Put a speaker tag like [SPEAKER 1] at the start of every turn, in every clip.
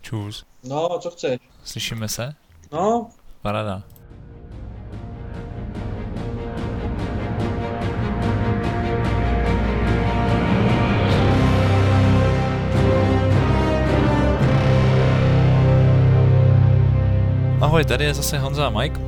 [SPEAKER 1] Čus.
[SPEAKER 2] No, co chceš?
[SPEAKER 1] Slyšíme se?
[SPEAKER 2] No,
[SPEAKER 1] Paráda. Ahoj, tady je zase Honza a Mike.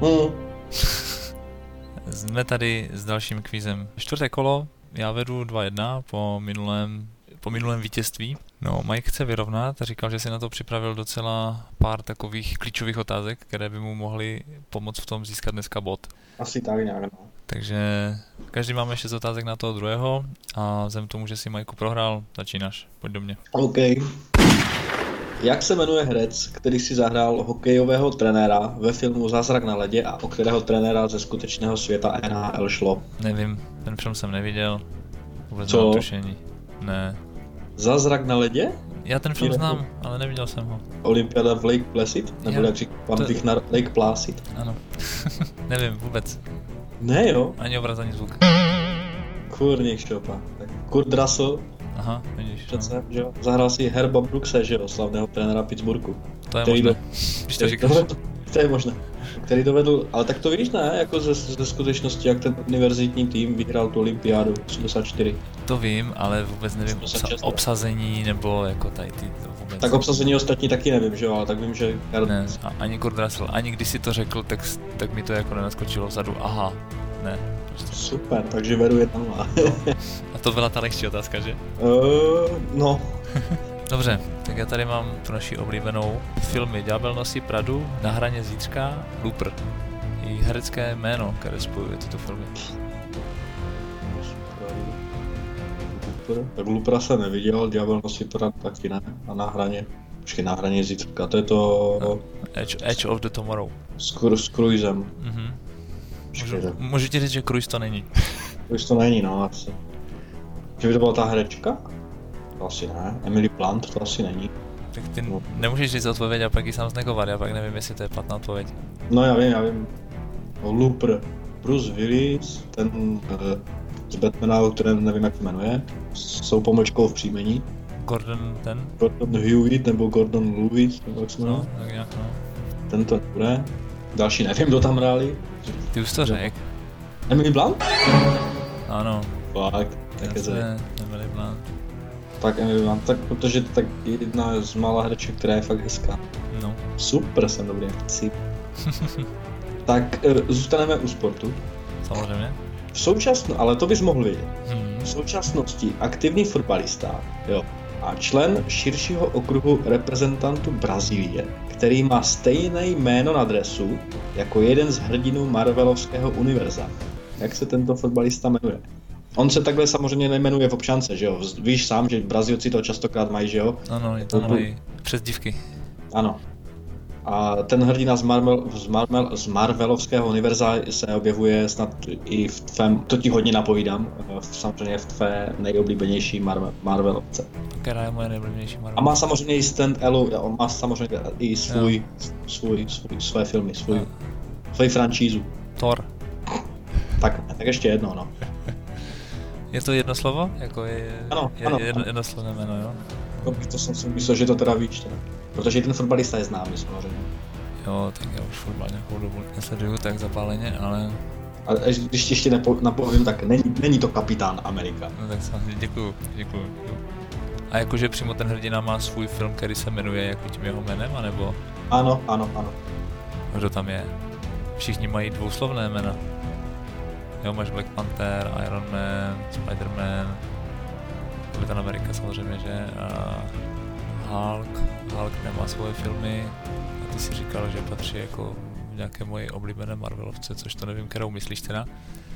[SPEAKER 1] Jsme tady s dalším kvízem. Čtvrté kolo, já vedu 2-1 po minulém vítězství. No, Mike chce vyrovnat a říkal, že si na to připravil docela pár takových klíčových otázek, které by mu mohly pomoct v tom získat dneska bod.
[SPEAKER 2] asi tak nějak, no.
[SPEAKER 1] Takže každý máme 6 otázek na toho druhého a vzhledem k tomu, že si Majku prohrál, začínáš. Pojď do mě.
[SPEAKER 2] OK. Jak se jmenuje herec, který si zahrál hokejového trenéra ve filmu Zázrak na ledě a o kterého trenéra ze skutečného světa NHL šlo?
[SPEAKER 1] Nevím, ten film jsem neviděl. Vůbec
[SPEAKER 2] Co?
[SPEAKER 1] nemám tušení. Ne.
[SPEAKER 2] Zázrak na ledě?
[SPEAKER 1] Já ten film
[SPEAKER 2] Je-
[SPEAKER 1] znám, ale neviděl jsem ho.
[SPEAKER 2] Olympiáda v Lake Placid? Nebo
[SPEAKER 1] Jo,
[SPEAKER 2] jak říká pan
[SPEAKER 1] to-
[SPEAKER 2] Vichnar, Lake Placid?
[SPEAKER 1] Ano. Nevím vůbec.
[SPEAKER 2] Ne jo,
[SPEAKER 1] Ani obraz, ani zvuk.
[SPEAKER 2] kurník šopa. Tak Kurt Russell
[SPEAKER 1] Aha, vidíš. No.
[SPEAKER 2] přece, že jo, zahrál si Herba Brookse, že jo, slavného trenéra Pittsburghu.
[SPEAKER 1] To je
[SPEAKER 2] který
[SPEAKER 1] možné, když to říkáš.
[SPEAKER 2] To je možné. Který dovedl, ale tak to víš, ne? Jako ze skutečnosti, jak ten univerzitní tým vyhrál tu olympiádu 84.
[SPEAKER 1] To vím, ale vůbec nevím
[SPEAKER 2] 86.
[SPEAKER 1] obsazení nebo jako tady ty to vůbec.
[SPEAKER 2] Tak obsazení ostatní taky nevím, že jo, ale tak vím, že...
[SPEAKER 1] Ne, ani Kurt Russell, ani když si to řekl, tak mi to jako nenaskočilo vzadu. Aha, ne. Prostě.
[SPEAKER 2] Super, takže vedu 1-0.
[SPEAKER 1] A to byla ta lehčí otázka, že?
[SPEAKER 2] No,
[SPEAKER 1] Dobře, tak já tady mám tu naši oblíbenou filmy Ďábel nosí Pradu, Na hraně zítřka, Looper. I herecké jméno, které spojuje tyto filmy.
[SPEAKER 2] tak Lupra jsem neviděl, Ďábel nosí to taky ne. A na hraně, počkej, na hraně zítřka, to je to
[SPEAKER 1] No. Edge of the Tomorrow.
[SPEAKER 2] s Cruisem.
[SPEAKER 1] Mhm.
[SPEAKER 2] Počkej, tak
[SPEAKER 1] Můžu ti říct, že Cruise to není.
[SPEAKER 2] už to není, no, asi. Že by to byla ta herečka? To asi ne. Emily Blunt, to asi není.
[SPEAKER 1] Tak ty nemůžeš říct odpověď a pak ji sám znegovat, já pak nevím, jestli to je platná odpověď.
[SPEAKER 2] No já vím. No, Looper. Bruce Willis, ten z Batmana, o kterém nevím, jak se jmenuje, s tou pomlčkou v příjmení.
[SPEAKER 1] Gordon ten?
[SPEAKER 2] Gordon Hewitt nebo Gordon Lewis, nebo jak se jmenuje.
[SPEAKER 1] No, tak nějak no.
[SPEAKER 2] Ten to nebude. Další nevím, kdo tam hráli.
[SPEAKER 1] Ty už to řek.
[SPEAKER 2] Emily Blunt?
[SPEAKER 1] Ano.
[SPEAKER 2] Fakt, tak je to.
[SPEAKER 1] Nebyli plán.
[SPEAKER 2] Tak Emily Blunt, tak protože to tak jedna z mála hereček, která je fakt hezká.
[SPEAKER 1] No.
[SPEAKER 2] Super, jsem dobrý akci. Tak zůstaneme u sportu.
[SPEAKER 1] Samozřejmě.
[SPEAKER 2] Ale to bys mohl vědět.
[SPEAKER 1] Hmm.
[SPEAKER 2] V současnosti aktivní fotbalista, jo, a člen širšího okruhu reprezentantů Brazílie, který má stejné jméno na dresu jako jeden z hrdinů Marvelovského univerza. Jak se tento fotbalista jmenuje? On se takhle samozřejmě nejmenuje v občance, že jo? Víš sám, že Brazílci to častokrát mají, že jo?
[SPEAKER 1] Ano, je to mají přezdívky.
[SPEAKER 2] Ano. A ten hrdina z Marvelovského univerza se objevuje snad i v tvém, to ti hodně napovídám, samozřejmě v tvé nejoblíbenější Marvelovce.
[SPEAKER 1] Která je moje nejoblíbenější Marvel.
[SPEAKER 2] A má samozřejmě i on má samozřejmě i své filmy, svoji franšízu.
[SPEAKER 1] Thor.
[SPEAKER 2] Tak ještě jedno, no.
[SPEAKER 1] Je to jedno slovo? Jako
[SPEAKER 2] Ano.
[SPEAKER 1] jednoslovné jméno, jo?
[SPEAKER 2] To jsem si myslel, že to teda víš, teda. Protože ten fotbalista je známý samozřejmě.
[SPEAKER 1] Jo, tak já už fotbal nějakou dobu nesleduju tak zapáleně, ale...
[SPEAKER 2] A když ti ještě napovím, tak není to Kapitán Amerika.
[SPEAKER 1] No tak samozřejmě děkuju. A jakože přímo ten hrdina má svůj film, který se jmenuje jako tím jeho jménem, anebo
[SPEAKER 2] Ano.
[SPEAKER 1] kdo tam je? Všichni mají dvouslovné jména. Jo, máš Black Panther, Iron Man, Spider-Man, Kapitán Amerika samozřejmě, že? A Hulk nemá svoje filmy a ty si říkal, že patří jako v nějaké moje oblíbené Marvelovce, což to nevím, kterou myslíš teda.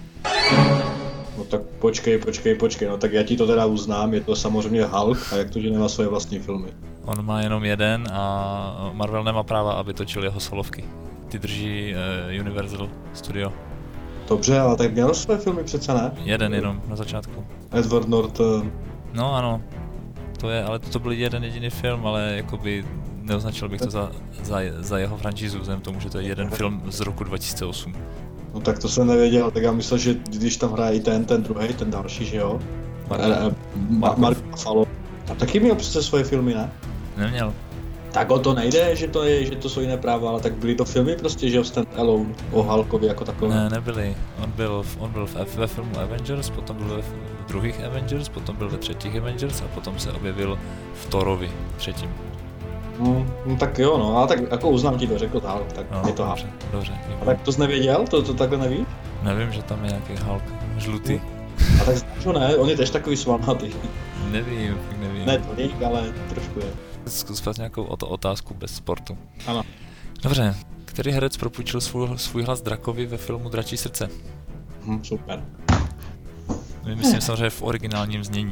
[SPEAKER 2] No tak počkej, no tak já ti to teda uznám, je to samozřejmě Hulk a jak to, že nemá svoje vlastní filmy.
[SPEAKER 1] On má jenom jeden a Marvel nemá práva, aby točil jeho solovky. Ty drží Universal Studio.
[SPEAKER 2] Dobře, ale tak měl své filmy přece, ne?
[SPEAKER 1] Jeden jenom na začátku.
[SPEAKER 2] Edward Norton.
[SPEAKER 1] No ano, ale to byl jeden jediný film, ale jakoby neoznačil bych to za jeho franšízu, vzhledem tomu, že to je jeden film z roku 2008.
[SPEAKER 2] No tak to jsem nevěděl, tak já myslel, že když tam hraje i ten druhý, ten další, že jo? Mark Ruffalo. A taky měl přece svoje filmy, ne?
[SPEAKER 1] Neměl.
[SPEAKER 2] Tak o to nejde, že to jsou jiné práva, ale tak byly to filmy prostě, že jo, Stand Alone o Hulkovi jako takový.
[SPEAKER 1] Ne, nebyli. On byl ve filmu Avengers, potom byl ve druhých Avengers, potom byl ve třetích Avengers a potom se objevil v Thorovi třetím.
[SPEAKER 2] No tak jo, no, ale tak jako uznám ti to, řekl Hulk, tak
[SPEAKER 1] No,
[SPEAKER 2] je to Hulk.
[SPEAKER 1] dobře.
[SPEAKER 2] A tak to jsi nevěděl? To takhle nevíš?
[SPEAKER 1] Nevím, že tam je nějaký Hulk žlutý.
[SPEAKER 2] A tak znáš ho, ne? On je tež takový svalnatý.
[SPEAKER 1] Nevím.
[SPEAKER 2] Ne tolik, ale trošku je.
[SPEAKER 1] Zkus nějakou otázku bez sportu.
[SPEAKER 2] Ano.
[SPEAKER 1] Dobře. Který herec propůjčil svůj hlas Drakovi ve filmu Dračí srdce?
[SPEAKER 2] Super.
[SPEAKER 1] Myslím samozřejmě v originálním znění.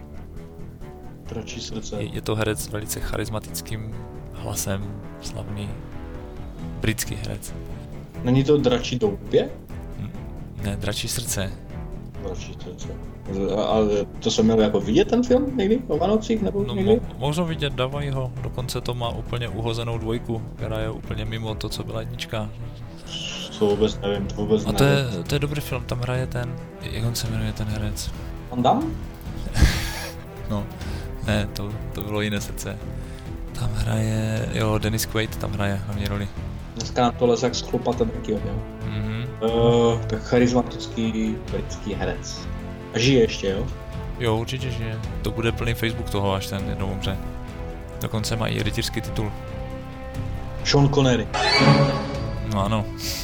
[SPEAKER 2] Dračí srdce.
[SPEAKER 1] Je to herec s velice charismatickým hlasem, slavný britský herec.
[SPEAKER 2] Není to Dračí doupě?
[SPEAKER 1] Ne, Dračí srdce.
[SPEAKER 2] Dračí srdce. Ale to jsem měl jako vidět ten film někdy o Vánocích nebo
[SPEAKER 1] No,
[SPEAKER 2] někdy?
[SPEAKER 1] možno vidět, dávají ho. Dokonce to má úplně uhozenou dvojku, která je úplně mimo to, co byla jednička.
[SPEAKER 2] To vůbec nevím,
[SPEAKER 1] A to je dobrý film, tam hraje ten, jak on se jmenuje ten herec?
[SPEAKER 2] Van Damme?
[SPEAKER 1] No, ne, to bylo jiné srdce. Tam hraje, Dennis Quaid tam hraje hlavní roli.
[SPEAKER 2] Dneska na to leze jak schlupatem taky jo. Tak charismatický britský herec. A žije ještě, jo?
[SPEAKER 1] Jo, určitě žije. To bude plný Facebook toho, až ten jednou umře. Dokonce má i rytířský titul.
[SPEAKER 2] Sean Connery.
[SPEAKER 1] No ano.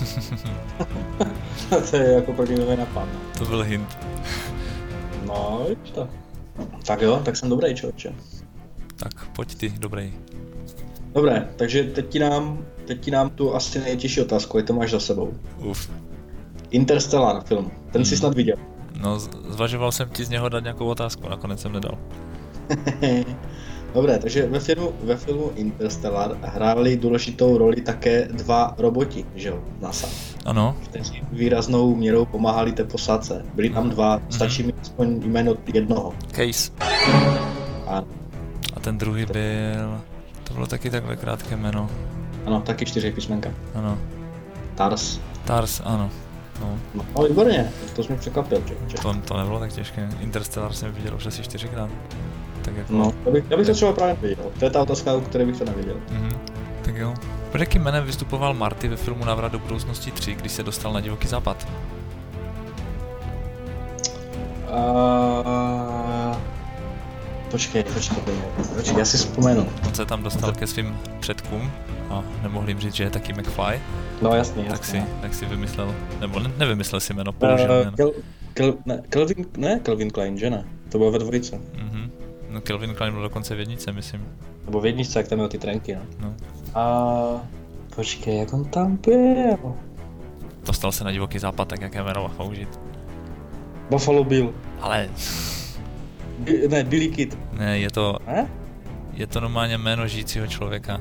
[SPEAKER 2] To je jako první nový napad.
[SPEAKER 1] To byl hint.
[SPEAKER 2] No, víš to. Tak jo, tak jsem dobrý, člověče.
[SPEAKER 1] Tak, pojď ty, dobrý.
[SPEAKER 2] Dobré, takže teď ti dám tu asi nejtěžší otázku, jak to máš za sebou.
[SPEAKER 1] Uf.
[SPEAKER 2] Interstellar film, ten jsi snad viděl.
[SPEAKER 1] No, zvažoval jsem ti z něho dát nějakou otázku, nakonec jsem nedal.
[SPEAKER 2] Dobré, takže ve filmu Interstellar hráli důležitou roli také dva roboti, že jo, NASA.
[SPEAKER 1] Ano.
[SPEAKER 2] Kteří výraznou měrou pomáhali té posádce. Byli tam dva, stačí mi aspoň jméno jednoho.
[SPEAKER 1] Case.
[SPEAKER 2] Ano.
[SPEAKER 1] A ten druhý byl... To bylo taky takhle krátké jméno.
[SPEAKER 2] Ano, taky 4 písmenka.
[SPEAKER 1] Ano.
[SPEAKER 2] Tars,
[SPEAKER 1] ano.
[SPEAKER 2] No, výborně, to jsi mě překvapil, člověče.
[SPEAKER 1] To nebylo tak těžké. Interstellar jsem viděl už asi 4krát. Tak jako...
[SPEAKER 2] No, já bych to třeba právě viděl. To je ta otázka, u které bych to neviděl.
[SPEAKER 1] Tak jo. Pod jakým jménem vystupoval Marty ve filmu Návrat do budoucnosti 3, když se dostal na divoký západ?
[SPEAKER 2] Počkej, já si vzpomenu.
[SPEAKER 1] On se tam dostal ke svým předkům a nemohl jim říct, že je taky McFly.
[SPEAKER 2] No jasně.
[SPEAKER 1] Tak si vymyslel, nebo nevymyslel si jméno, použil jméno.
[SPEAKER 2] Calvin Klein, že ne? To bylo ve dvojice.
[SPEAKER 1] No Calvin Klein byl dokonce v jedničce, myslím.
[SPEAKER 2] Nebo v jedničce, jak tam měl ty trenky,
[SPEAKER 1] no.
[SPEAKER 2] Počkej, jak on tam byl?
[SPEAKER 1] Dostal se na divoký západ, tak jaké jméno mohl použít.
[SPEAKER 2] Buffalo Bill.
[SPEAKER 1] Ale...
[SPEAKER 2] Ne, Billy Kid.
[SPEAKER 1] Ne, je to normálně jméno žijícího člověka.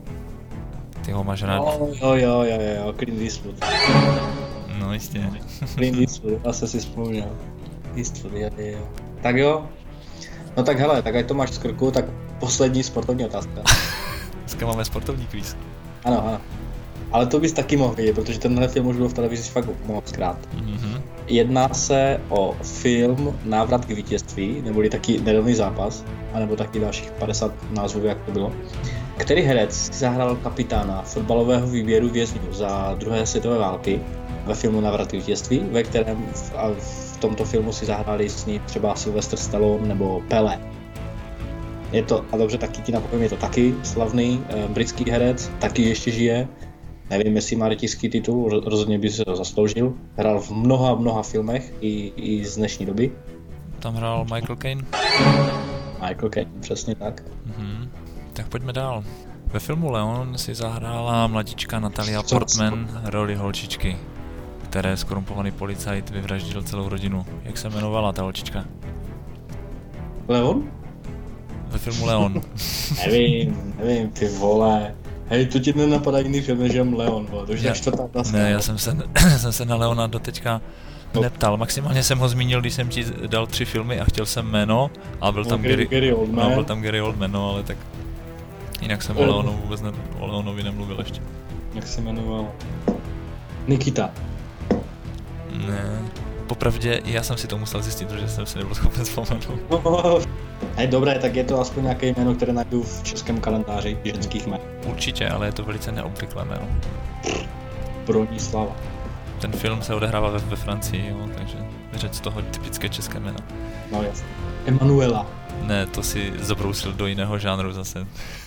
[SPEAKER 1] Ty ho máš rád.
[SPEAKER 2] Jo, Clint Eastwood.
[SPEAKER 1] No jistě.
[SPEAKER 2] Clint Eastwood, asi si vzpomněl. Eastwood, jo. Tak jo. No tak hele, tak ať to máš z krku, tak poslední sportovní otázka.
[SPEAKER 1] Dneska máme sportovní kvíz.
[SPEAKER 2] Ano. Ale to bys taky mohl vědět, protože tenhle film už byl v televizi fakt mockrát. Jedná se o film Návrat k vítězství, neboli taky Nerovný zápas, anebo taky dalších 50 názvů, jak to bylo. Který herec si zahrál kapitána fotbalového výběru vězňů za druhé světové války ve filmu Návrat k vítězství, ve kterém v tomto filmu si zahráli s ní třeba Sylvester Stallone nebo Pelé. Je to, a dobře, taky ti napovím, je to taky slavný britský herec, taky ještě žije. Nevím, jestli má rytířský titul, rozhodně by se to zasloužil. Hrál v mnoha filmech, i z dnešní doby.
[SPEAKER 1] Tam hrál Michael Caine.
[SPEAKER 2] Michael Caine, přesně tak.
[SPEAKER 1] Tak pojďme dál. Ve filmu Leon si zahrála mladíčka Natalia Portman roli holčičky, které skorumpovaný policajt vyvraždil celou rodinu. Jak se jmenovala ta holčička?
[SPEAKER 2] Leon?
[SPEAKER 1] Ve filmu Leon.
[SPEAKER 2] Nevím, ty vole. Hej, to ti nenapadá jiný film, než jen Leon, vole, to už je čtvrtá otázka.
[SPEAKER 1] Ne, já jsem se na Leona doteďka neptal. Maximálně jsem ho zmínil, když jsem ti dal 3 filmy a chtěl jsem jméno a byl tam Gary Oldman. Byl tam Gary Oldman, no, ale tak jinak jsem o Leonovi nemluvil ještě.
[SPEAKER 2] Jak se jmenoval? Nikita.
[SPEAKER 1] Ne, popravdě já jsem si to musel zjistit, protože jsem si nebyl schopen vzpomenout.
[SPEAKER 2] Hej, dobré, tak je to aspoň nějaké jméno, které najdu v českém kalendáři ženských jmen.
[SPEAKER 1] Určitě, ale je to velice neobvyklé jméno.
[SPEAKER 2] Bronislava.
[SPEAKER 1] Ten film se odehrává ve Francii, jo, takže vyřeď z toho typické české jméno.
[SPEAKER 2] No jasně. Emanuela.
[SPEAKER 1] Ne, to si zabrousil do jiného žánru zase.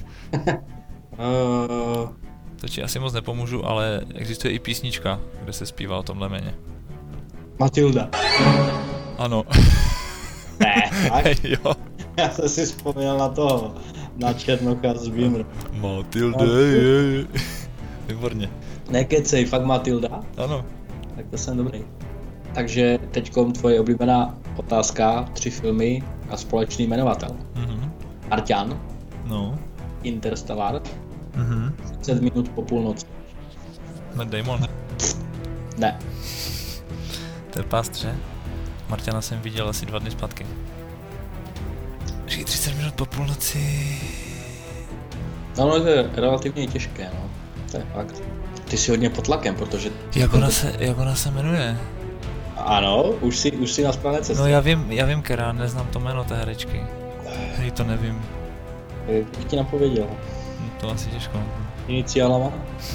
[SPEAKER 1] To ti asi moc nepomůžu, ale existuje i písnička, kde se zpívá o tomhle jméně.
[SPEAKER 2] Matilda.
[SPEAKER 1] Ano.
[SPEAKER 2] Ne, tak?
[SPEAKER 1] Jo.
[SPEAKER 2] Já jsem si vzpomněl na toho, na Černocha z Beamer.
[SPEAKER 1] Matilda, výborně.
[SPEAKER 2] Nekecej, fakt Matilda?
[SPEAKER 1] Ano.
[SPEAKER 2] Tak to jsem dobrý. Takže teďkom tvoje oblíbená otázka, 3 filmy a společný jmenovatel. Marťan,
[SPEAKER 1] No.
[SPEAKER 2] Interstellar, 30 minut po půlnoci.
[SPEAKER 1] Matt Damon.
[SPEAKER 2] Ne.
[SPEAKER 1] To je pastře. Marťana jsem viděl asi 2 dny zpátky. 30 minut po půlnoci.
[SPEAKER 2] No, to je relativně těžké, no. To je fakt. Ty jsi hodně pod tlakem, protože...
[SPEAKER 1] Jak ona se jmenuje?
[SPEAKER 2] Ano, už jsi na správné cestě.
[SPEAKER 1] No já vím, Kera, neznám to jméno té herečky. Hej, to nevím.
[SPEAKER 2] Jak ti napověděl?
[SPEAKER 1] To asi těžko.
[SPEAKER 2] Iniciálama?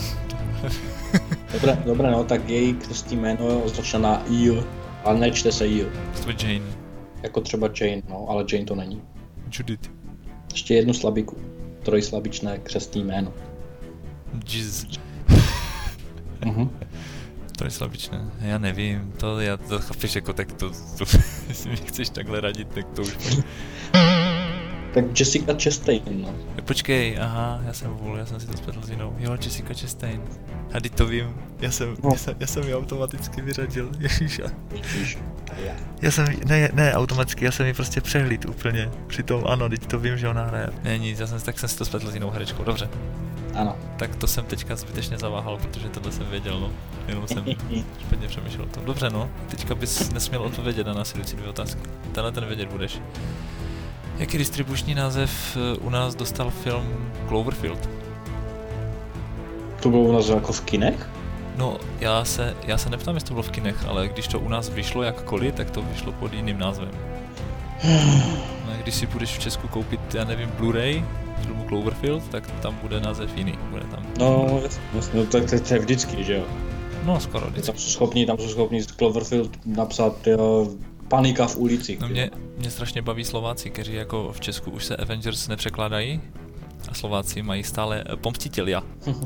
[SPEAKER 2] Dobré, no, tak její křestní jméno začíná na I, ale nečte se I.
[SPEAKER 1] To je Jane.
[SPEAKER 2] Jako třeba Jane, no, ale Jane to není.
[SPEAKER 1] Judith.
[SPEAKER 2] Ještě jednu slabiku. Trojslabičné křestní jméno.
[SPEAKER 1] Jiz.
[SPEAKER 2] Mhm.
[SPEAKER 1] To je slabičné. Já nevím, to chápeš jako tak to jestli mi chceš takhle radit, tak to už...
[SPEAKER 2] Tak Jessica Chastain, no.
[SPEAKER 1] Počkej, aha, já jsem si to spletl s jinou. Jo, Jessica Chastain. A teď to vím, já jsem ji automaticky vyřadil, ježíš. Ne, automaticky, já jsem ji prostě přehlíd úplně. Přitom ano, teď to vím, že ona hraje. Ne nic, tak jsem si to spletl s jinou herečkou, dobře.
[SPEAKER 2] Ano.
[SPEAKER 1] Tak to jsem teďka zbytečně zaváhal, protože tohle jsem věděl, no. Jenom jsem špatně přemýšlel o tom. Dobře, no. Teďka bys nesměl odpovědět na následující 2 otázky. Tenhle ten vědět budeš. Jaký distribuční název u nás dostal film Cloverfield?
[SPEAKER 2] To bylo u nás jako v kinech?
[SPEAKER 1] No, já se neptám, jestli to bylo v kinech, ale když to u nás vyšlo jakkoliv, tak to vyšlo pod jiným názvem. No, když si budeš v Česku koupit, já nevím, Blu-ray filmu Cloverfield, tak tam bude název jiný, bude tam.
[SPEAKER 2] No, jasně, no, tak to je vždycky, že jo?
[SPEAKER 1] No, skoro vždycky.
[SPEAKER 2] Tam jsou schopni z Cloverfield napsat, jo, Panika v ulici.
[SPEAKER 1] No mě strašně baví Slováci, kteří jako v Česku už se Avengers nepřekládají a Slováci mají stále Pomstitelia.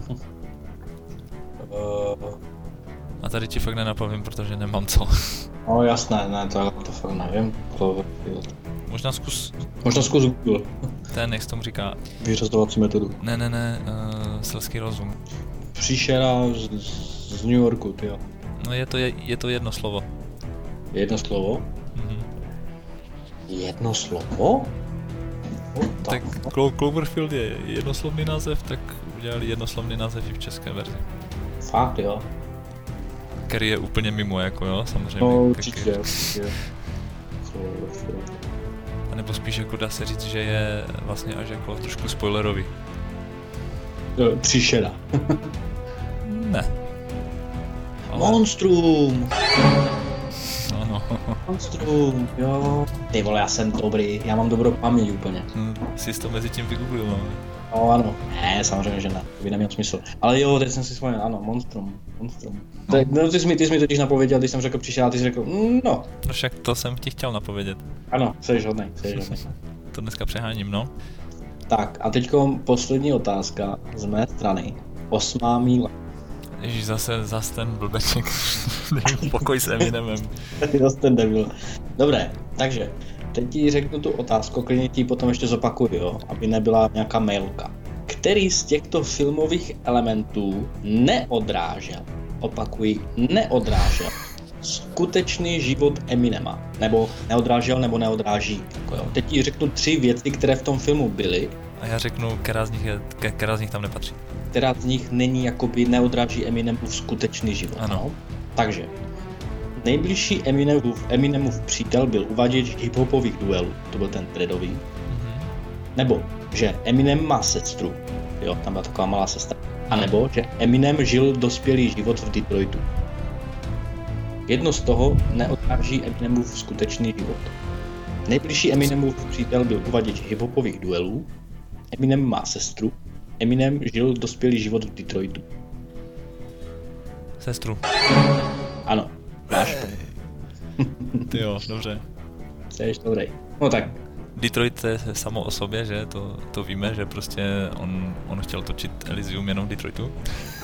[SPEAKER 1] A tady ti fakt nenapavím, protože nemám co.
[SPEAKER 2] No jasné, ne, to fakt nevím. Cloverfield.
[SPEAKER 1] Možná zkus
[SPEAKER 2] Google.
[SPEAKER 1] ten, jak se tomu říká.
[SPEAKER 2] Vyřazovací metodu.
[SPEAKER 1] Ne, selský rozum.
[SPEAKER 2] Příšera z New Yorku, tyjo.
[SPEAKER 1] No je to jedno slovo.
[SPEAKER 2] Jedno slovo? Jedno slovo?
[SPEAKER 1] Tak Cloverfield je jednoslovný název, tak udělali jednoslovný název i v české verzi.
[SPEAKER 2] Fakt jo?
[SPEAKER 1] Který je úplně mimo, jako jo, samozřejmě.
[SPEAKER 2] No určitě.
[SPEAKER 1] A nebo spíš jako dá se říct, že je vlastně až jako trošku spoilerový.
[SPEAKER 2] Příšera.
[SPEAKER 1] Ne.
[SPEAKER 2] Ale... Monstrum!
[SPEAKER 1] Ano.
[SPEAKER 2] Monstrum, jo. Ty vole, já jsem dobrý, já mám dobrou paměť úplně.
[SPEAKER 1] Jsi to mezi tím vygooglil, no.
[SPEAKER 2] No ano, ne, samozřejmě, že ne, to by neměl smysl. Ale jo, teď jsem si vzpomněl, ano, Monstrum. Tak, no, ty jsi mi totiž napověděl, když jsem řekl příšera, a ty jsi řekl, no.
[SPEAKER 1] No však to jsem ti chtěl napovědět.
[SPEAKER 2] Ano, jsi hodnej.
[SPEAKER 1] To dneska přeháním, no.
[SPEAKER 2] Tak, a teďko poslední otázka z mé strany. 8. míle.
[SPEAKER 1] Ježíš, zase ten blbeček. Pokoj s Eminemem.
[SPEAKER 2] Zase ten debil. Dobré, takže teď ti řeknu tu otázku, klidně ti potom ještě zopakuju, jo, aby nebyla nějaká mailka. Který z těchto filmových elementů neodrážel skutečný život Eminema? Nebo neodráží. Jako jo. Teď ti řeknu 3 věci, které v tom filmu byly.
[SPEAKER 1] A já řeknu, která z nich tam nepatří.
[SPEAKER 2] Která z nich není jakoby neodráží Eminemův skutečný život.
[SPEAKER 1] Ano.
[SPEAKER 2] No? Takže nejbližší Eminemův přítel byl uvaděč hiphopových duelů, to byl ten dreadový. Nebo, že Eminem má sestru, jo, tam byla taková malá sestra. A nebo, že Eminem žil dospělý život v Detroitu. Jedno z toho neodráží Eminemův skutečný život. Nejbližší Eminemův přítel byl uvaděč hiphopových duelů. Eminem má sestru. Eminem žil dospělý život v Detroitu.
[SPEAKER 1] Sestru.
[SPEAKER 2] Ano, máš to.
[SPEAKER 1] Ty jo, dobře.
[SPEAKER 2] Jsi dobrý. No tak,
[SPEAKER 1] Detroit je samo o sobě, že? To víme, že prostě on chtěl točit Elysium jenom v Detroitu.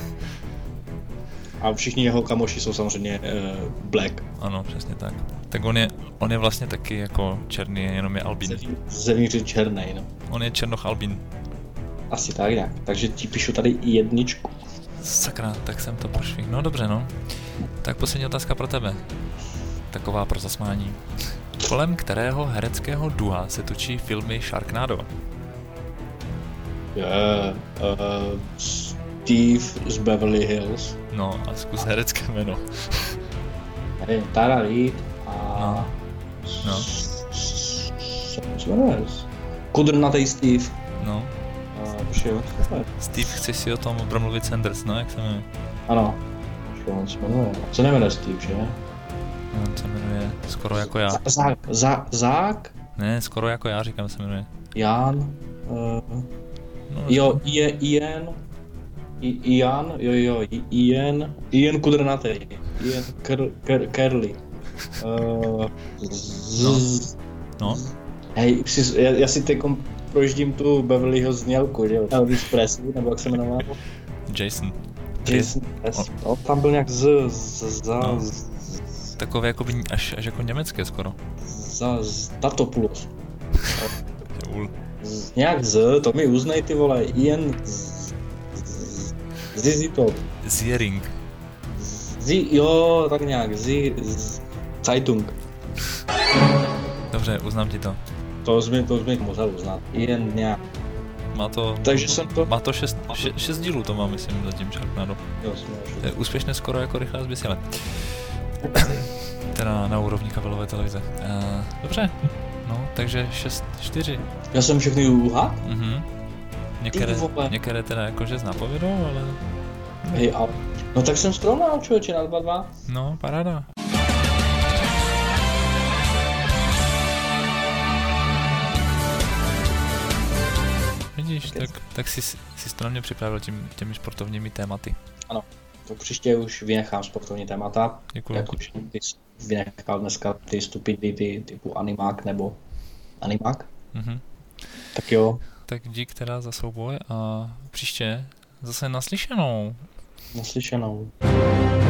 [SPEAKER 2] a všichni jeho kamoši jsou samozřejmě black.
[SPEAKER 1] Ano, přesně tak. Tak on je vlastně taky jako černý, jenom je albín.
[SPEAKER 2] Zevnitř černej, no.
[SPEAKER 1] On je černoch albín.
[SPEAKER 2] Asi tak nějak. Takže ti píšu tady i jedničku.
[SPEAKER 1] Sakra, tak jsem to prošvihl. No dobře, no. Tak poslední otázka pro tebe. Taková pro zasmání. Kolem kterého hereckého dua se točí filmy Sharknado?
[SPEAKER 2] Steve z Beverly Hills.
[SPEAKER 1] No a zkus herecké jméno.
[SPEAKER 2] Nevím, Tara Reid a...
[SPEAKER 1] No.
[SPEAKER 2] Co se jmenuje? Kudrnatej Steve.
[SPEAKER 1] No. Steve, chceš si o tom promluvit Sanders, no, jak se jmenuje?
[SPEAKER 2] Ano. On se jmenuje. Co nejmenuje Steve, že?
[SPEAKER 1] On se jmenuje skoro jako já.
[SPEAKER 2] Zák?
[SPEAKER 1] Ne, skoro jako já, říkám, se jmenuje.
[SPEAKER 2] Jan?
[SPEAKER 1] No,
[SPEAKER 2] Jo, Ian? Ian Kudrnatej. Ian Curly.
[SPEAKER 1] No.
[SPEAKER 2] Hej, já si teď projíždím tu Beverly Hills znělku, že jo? Elvis Presley, nebo jak se jmenoval?
[SPEAKER 1] Jason.
[SPEAKER 2] Presley. No, tam byl nějak
[SPEAKER 1] No. Takové jako by až jako německé skoro.
[SPEAKER 2] Tatopoulos. Nějak to mi uznej ty vole, Ian Zizi to.
[SPEAKER 1] Ziering.
[SPEAKER 2] Jo, tak nějak, Zeitung.
[SPEAKER 1] Dobře, uznám ti to.
[SPEAKER 2] To jsi mi musel uznat. Ian nějak. Takže jsem to...
[SPEAKER 1] Má to 6 dílů, to má, myslím, zatím Sharknado.
[SPEAKER 2] Jo,
[SPEAKER 1] to je úspěšně skoro jako Rychlá zběsile. Teda na úrovni kabelové televize. Dobře, no, takže 6-4.
[SPEAKER 2] Já jsem všechny uhad?
[SPEAKER 1] Některé teda jakože s nápovědou, ale...
[SPEAKER 2] Hej, no tak jsem srovnal, člověče, na 2-2.
[SPEAKER 1] No, paráda. Vidíš, tak jsi to na mě připravil těmi sportovními tématy.
[SPEAKER 2] Ano, to příště už vynechám sportovní témata.
[SPEAKER 1] Děkuji.
[SPEAKER 2] Jak už ty jsi vynechal dneska ty stupidity typu animák nebo animák. Tak jo.
[SPEAKER 1] Tak dík teda za souboj a příště zase naslyšenou.
[SPEAKER 2] Naslyšenou.